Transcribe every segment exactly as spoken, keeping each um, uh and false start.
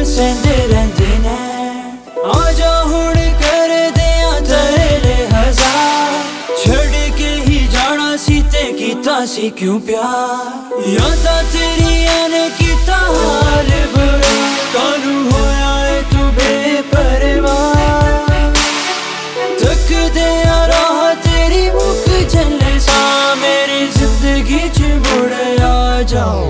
सेंदे रहंदे ने। आजा हुण कर दियां तेरे हजार, छड़ के ही जाना सी ते कीता सी क्यों प्यार। यादां तेरियां ने कीता हाल बुरा, कानू होया है तू बेपरवाह। तक दिया राह तेरी मुक जले सा, मेरी जिंदगी च मुड़ आ जाओ।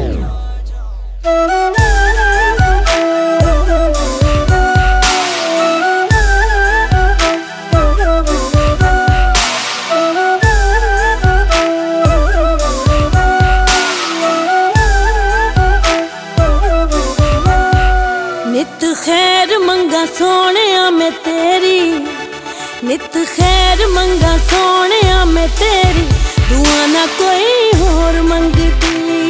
नित खैर मंगा सोनिया मैं तेरी, नित खैर मंगा सोनिया मैं तेरी, दुआ ना कोई होर मंगदी।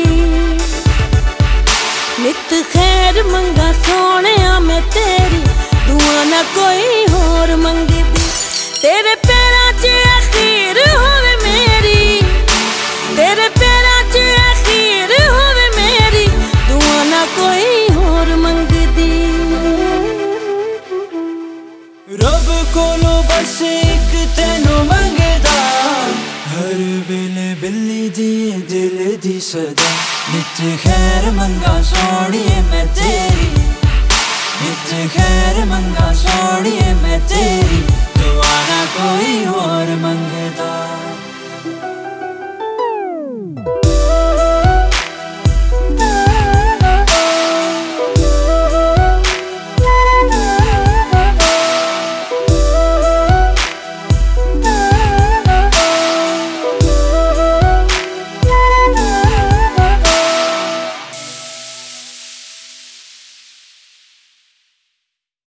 नित खैर मंगा सोनिया मैं तेरी, दुआ ना कोई होर मंगदी। तेरे पैरां च अखीर होवे मेरी, तेरे पैरां च अखीर होवे मेरी, दुआ ना कोई होर मंगदी। रब कोलो बस एक तेनू मंगदा, हर वेले बिल्ली दी दिल दी सदा। नित खैर मंगा सोनिए मैं तेरी,